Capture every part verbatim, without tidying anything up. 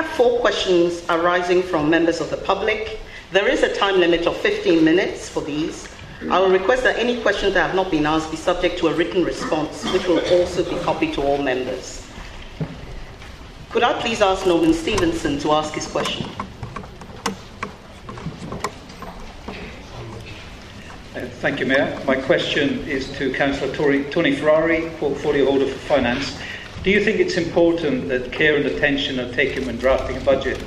have four questions arising from members of the public. There is a time limit of fifteen minutes for these. I will request that any questions that have not been asked be subject to a written response, which will also be copied to all members. Could I please ask Norman Stevenson to ask his question? Uh, thank you, Mayor. My question is to Councillor Tony, Tony Ferrari, Portfolio Holder for Finance. Do you think it's important that care and attention are taken when drafting a budget?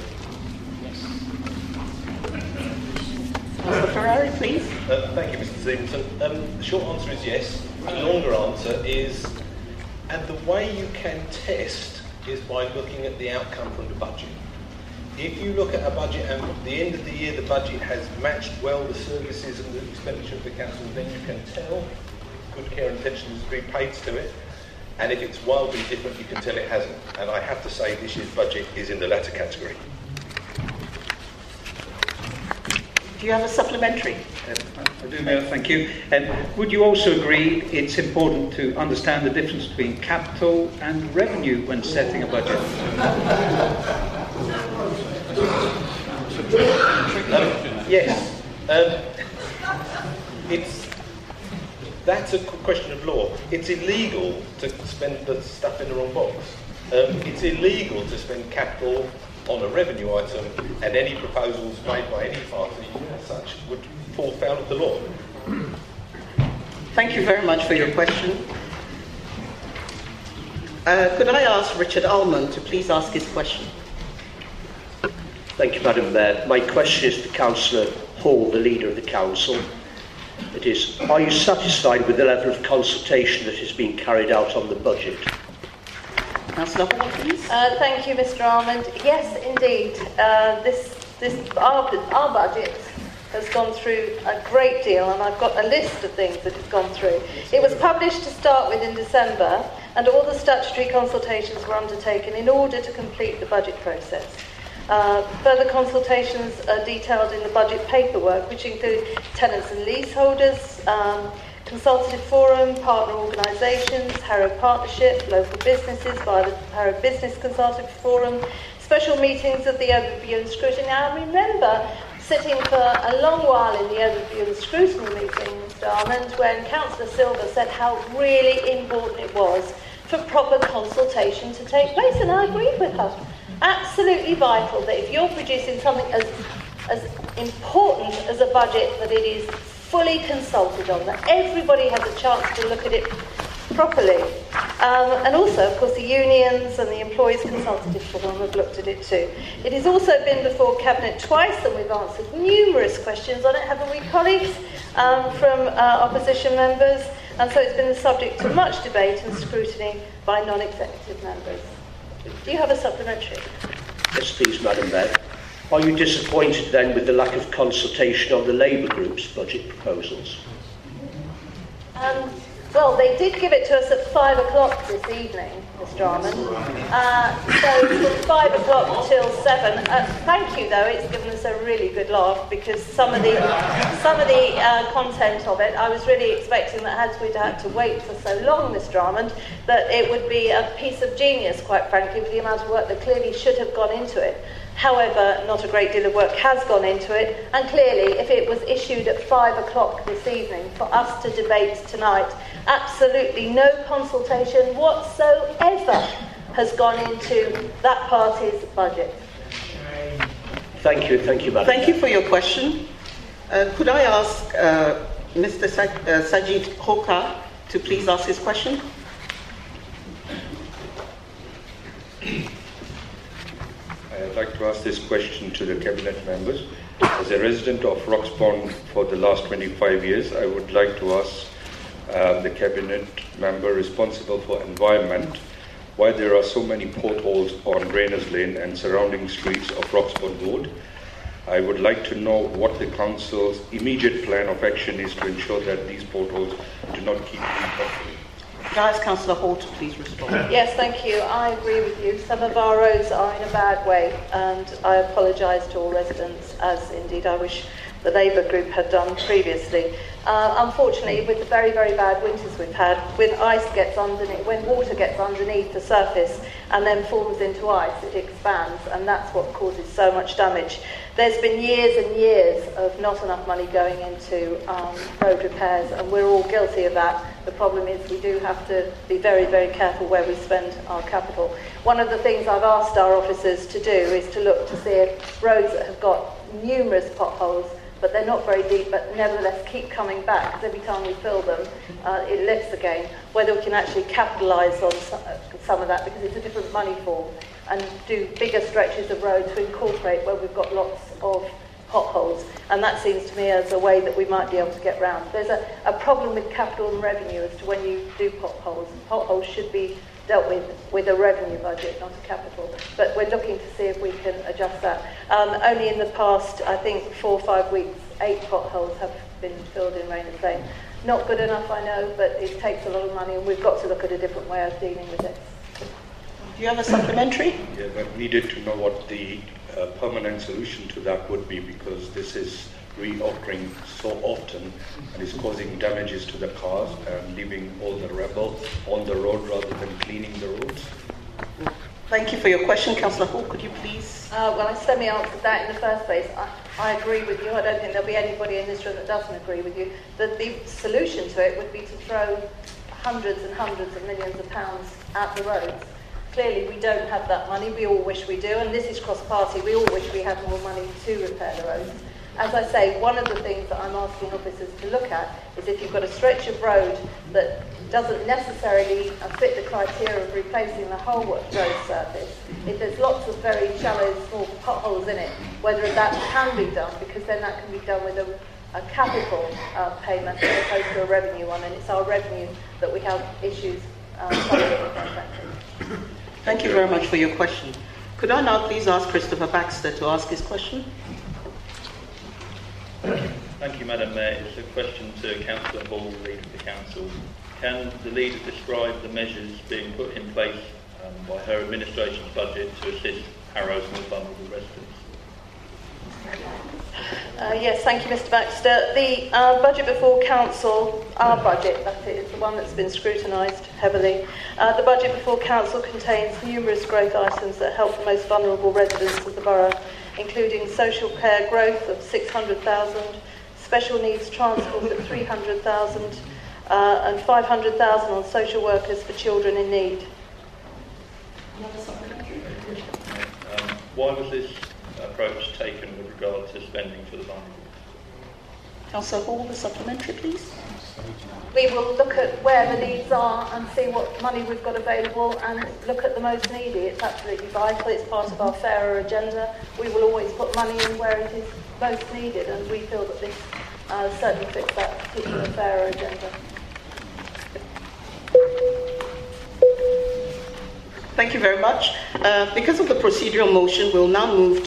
Councillor Ferrari, please. Uh, thank you, Mister Stevenson. Um, the short answer is yes. The longer answer is, and the way you can test is by looking at the outcome from the budget. If you look at a budget and at the end of the year the budget has matched well the services and the expenditure of the council, then you can tell good care and attention has been paid to it. And if it's wildly different, you can tell it hasn't. And I have to say this year's budget is in the latter category. Do you have a supplementary? Uh, I do, Mayor, thank you. And would you also agree it's important to understand the difference between capital and revenue when setting a budget? Um, yes. Um, it's that's a question of law. It's illegal to spend the stuff in the wrong box. Um, it's illegal to spend capital on a revenue item, and any proposals made by any party as such would fall foul of the law. Thank you very much for your question. Uh, could I ask Richard Ullman to please ask his question? Thank you, Madam Mayor. My question is to Councillor Hall, the Leader of the Council. It is, are you satisfied with the level of consultation that has been carried out on the budget? Councillor Hall, please. Uh, thank you, Mister Almond. Yes, indeed. Uh, this, this, our, our budget has gone through a great deal, and I've got a list of things that it's gone through. It was published to start with in December, and all the statutory consultations were undertaken in order to complete the budget process. Uh, further consultations are detailed in the budget paperwork, which include tenants and leaseholders, um, consultative forum, partner organisations, Harrow Partnership, local businesses via the Harrow Business Consultative Forum, special meetings of the overview and scrutiny. Now, I remember sitting for a long while in the overview and scrutiny meeting, Mister Almond, when Councillor Silver said how really important it was for proper consultation to take place, and I agreed with her. Absolutely vital that if you're producing something as, as important as a budget, that it is fully consulted on, that everybody has a chance to look at it properly. Um, and also, of course, the unions and the Employees Consultative Forum have looked at it too. It has also been before Cabinet twice, and we've answered numerous questions on it, haven't we, colleagues, um, from uh, opposition members? And so it's been the subject of much debate and scrutiny by non-executive members. Do you have a supplementary? Yes, please, Madam Mayor. Are you disappointed then with the lack of consultation on the Labour Group's budget proposals? Um, well, they did give it to us at five o'clock this evening, Mister Almond. Uh, so from five o'clock till seven. Uh, thank you, though. It's given us a really good laugh, because some of the some of the uh, content of it, I was really expecting that had we'd had to wait for so long, Mister Almond, that it would be a piece of genius, quite frankly, with the amount of work that clearly should have gone into it. However, not a great deal of work has gone into it, and clearly, if it was issued at five o'clock this evening for us to debate tonight, absolutely no consultation whatsoever has gone into that party's budget. Thank you, thank you, Madam Thank you for your question. Uh, could I ask uh, Mister Sa- uh, Sajid Hoka to please ask his question? I'd like to ask this question to the Cabinet members. As a resident of Roxbourne for the last twenty-five years, I would like to ask uh, the Cabinet member responsible for environment why there are so many potholes on Rayners Lane and surrounding streets of Roxbourne Road. I would like to know what the Council's immediate plan of action is to ensure that these potholes do not keep happening. Could I ask Councillor Hall to please respond? Yes, thank you. I agree with you. Some of our roads are in a bad way, and I apologise to all residents, as indeed I wish the Labour group had done previously. Uh, unfortunately, with the very, very bad winters we've had, when ice gets underneath, when water gets underneath the surface and then forms into ice, it expands, and that's what causes so much damage. There's been years and years of not enough money going into um, road repairs, and we're all guilty of that. The problem is we do have to be very, very careful where we spend our capital. One of the things I've asked our officers to do is to look to see if roads that have got numerous potholes, but they're not very deep, but nevertheless keep coming back, because every time we fill them, uh, it lifts again, whether we can actually capitalise on some, some of that, because it's a different money form, and do bigger stretches of road to incorporate where we've got lots of potholes. And that seems to me as a way that we might be able to get round. There's a, a problem with capital and revenue as to when you do potholes. Potholes should be dealt with with a revenue budget, not a capital. But we're looking to see if we can adjust that. Um, only in the past, I think, four or five weeks, eight potholes have been filled in Rain and Plain. Not good enough, I know, but it takes a lot of money, and we've got to look at a different way of dealing with it. Do you have a supplementary? Yeah, but needed to know what the uh, permanent solution to that would be, because this is reoccurring so often and is causing damages to the cars and leaving all the rubble on the road rather than cleaning the roads. Thank you for your question. Councillor Hall, could you please? Uh, well, I semi-answered that in the first place. I, I agree with you. I don't think there'll be anybody in this room that doesn't agree with you. The, the solution to it would be to throw hundreds and hundreds of millions of pounds at the roads. Clearly, we don't have that money. We all wish we do, and this is cross-party. We all wish we had more money to repair the roads. As I say, one of the things that I'm asking officers to look at is if you've got a stretch of road that doesn't necessarily fit the criteria of replacing the whole road surface, if there's lots of very shallow, small potholes in it, whether that can be done, because then that can be done with a, a capital uh, payment as opposed to a revenue one, and it's our revenue that we have issues uh, following the contracting. Thank you very much for your question. Could I now please ask Christopher Baxter to ask his question? Thank you, Madam Mayor. It's a question to Councillor Hall, the Leader of the Council. Can the Leader describe the measures being put in place um, by her administration's budget to assist Harrow's more vulnerable residents? Uh, yes, thank you, Mr Baxter. The uh, budget before Council, our budget, that's it, it's the one that's been scrutinised heavily. Uh, the budget before Council contains numerous growth items that help the most vulnerable residents of the borough, including social care growth of six hundred thousand, special needs transport at three hundred thousand, uh, and five hundred thousand on social workers for children in need. Um, why was this approach taken with regard to spending for the vulnerable? Councillor Hall, the supplementary, please. We will look at where the needs are and see what money we've got available and look at the most needy. It's absolutely vital. It's part of our fairer agenda. We will always put money in where it is most needed, and we feel that this uh, certainly fits that particular fairer agenda. Thank you very much. Uh, because of the procedural motion, we'll now move